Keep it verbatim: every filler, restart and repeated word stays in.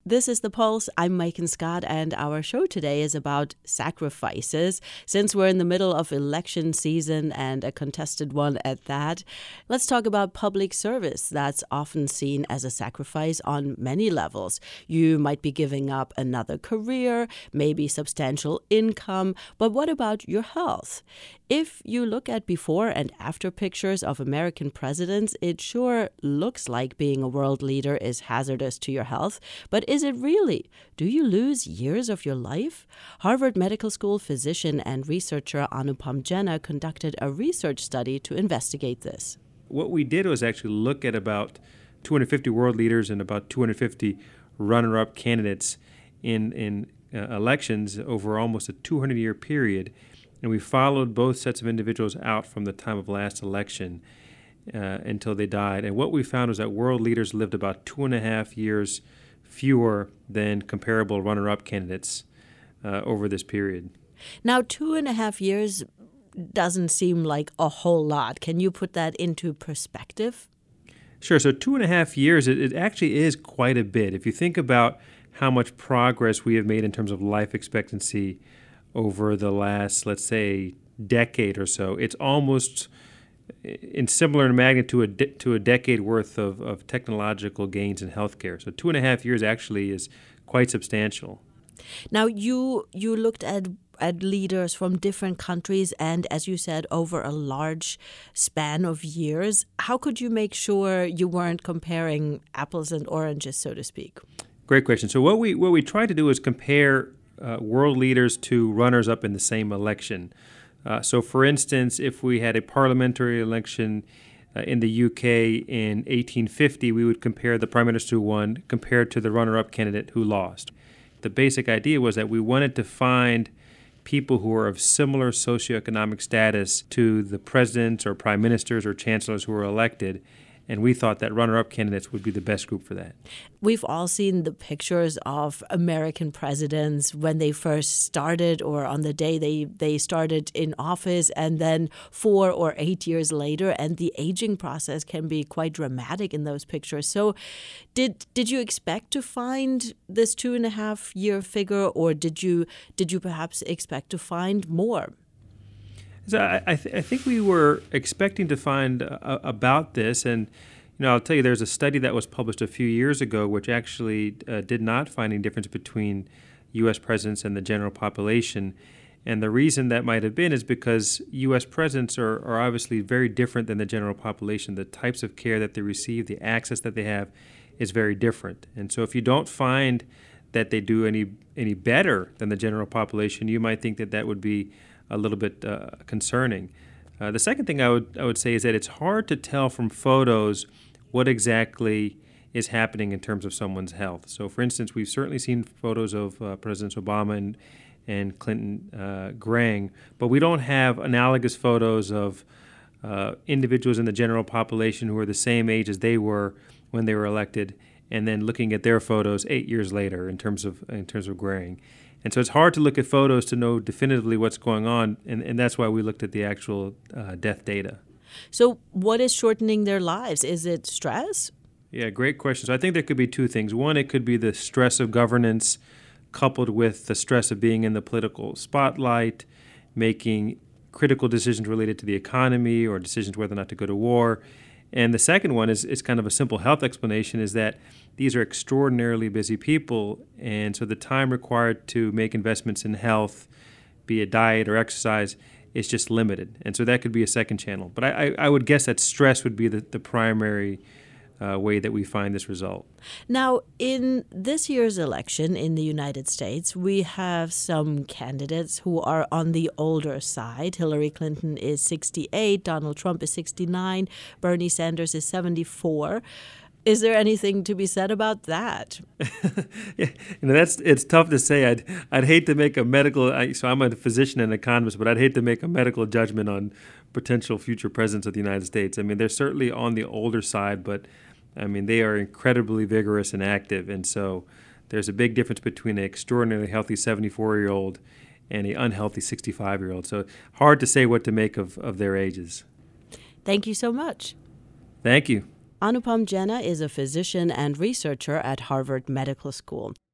This is The Pulse. I'm Megan Scott, and our show today is about sacrifices. Since we're in the middle of election season and a contested one at that, let's talk about public service. That's often seen as a sacrifice on many levels. You might be giving up another career, maybe substantial income, but what about your health? If you look at before and after pictures of American presidents, it sure looks like being a world leader is hazardous to your health. But is it really? Do you lose years of your life? Harvard Medical School physician and researcher Anupam Jena conducted a research study to investigate this. What we did was actually look at about two hundred fifty world leaders and about two hundred fifty runner-up candidates in, in uh, elections over almost a two hundred year period. And we followed both sets of individuals out from the time of last election uh, until they died. And what we found was that world leaders lived about two and a half years fewer than comparable runner-up candidates uh, over this period. Now, two and a half years doesn't seem like a whole lot. Can you put that into perspective? Sure. So two and a half years, it, it actually is quite a bit. If you think about how much progress we have made in terms of life expectancy over the last, let's say, decade or so, it's almost in similar magnitude to a, de- to a decade worth of, of technological gains in healthcare. So two and a half years actually is quite substantial. Now, you you looked at at leaders from different countries and, as you said, over a large span of years. How could you make sure you weren't comparing apples and oranges, so to speak? Great question. So what we what we tried to do is compare Uh, world leaders to runners-up in the same election. Uh, so, for instance, if we had a parliamentary election uh, in the U K in eighteen fifty, we would compare the prime minister who won compared to the runner-up candidate who lost. The basic idea was that we wanted to find people who are of similar socioeconomic status to the presidents or prime ministers or chancellors who were elected. And we thought that runner-up candidates would be the best group for that. We've all seen the pictures of American presidents when they first started or on the day they, they started in office, and then four or eight years later. And the aging process can be quite dramatic in those pictures. So did did you expect to find this two and a half year figure, or did you did you perhaps expect to find more? So I, I, th- I think we were expecting to find uh, about this, and you know, I'll tell you, there's a study that was published a few years ago which actually uh, did not find any difference between U S presidents and the general population, and the reason that might have been is because U S presidents are, are obviously very different than the general population. The types of care that they receive, the access that they have, is very different, and so if you don't find that they do any any better than the general population, you might think that that would be a little bit uh, concerning. Uh, the second thing I would I would say is that it's hard to tell from photos what exactly is happening in terms of someone's health. So, for instance, we've certainly seen photos of uh, Presidents Obama and and Clinton uh, graying, but we don't have analogous photos of uh, individuals in the general population who are the same age as they were when they were elected, and then looking at their photos eight years later in terms of in terms of graying. And so it's hard to look at photos to know definitively what's going on, and, and that's why we looked at the actual uh, death data. So what is shortening their lives? Is it stress? Yeah, great question. So I think there could be two things. One, it could be the stress of governance coupled with the stress of being in the political spotlight, making critical decisions related to the economy or decisions whether or not to go to war. And the second one is, is kind of a simple health explanation, is that these are extraordinarily busy people, and so the time required to make investments in health, be it diet or exercise, is just limited. And so that could be a second channel. But I, I, I would guess that stress would be the, the primary uh, way that we find this result. Now, in this year's election in the United States, we have some candidates who are on the older side. Hillary Clinton is sixty-eight, Donald Trump is sixty-nine, Bernie Sanders is seventy-four. Is there anything to be said about that? Yeah, you know, that's it's tough to say. I'd I'd hate to make a medical. I, so I'm a physician and economist, but I'd hate to make a medical judgment on potential future presidents of the United States. I mean, they're certainly on the older side, but I mean, they are incredibly vigorous and active, and so there's a big difference between an extraordinarily healthy seventy-four-year-old and an unhealthy sixty-five-year-old. So hard to say what to make of, of their ages. Thank you so much. Thank you. Anupam Jena is a physician and researcher at Harvard Medical School.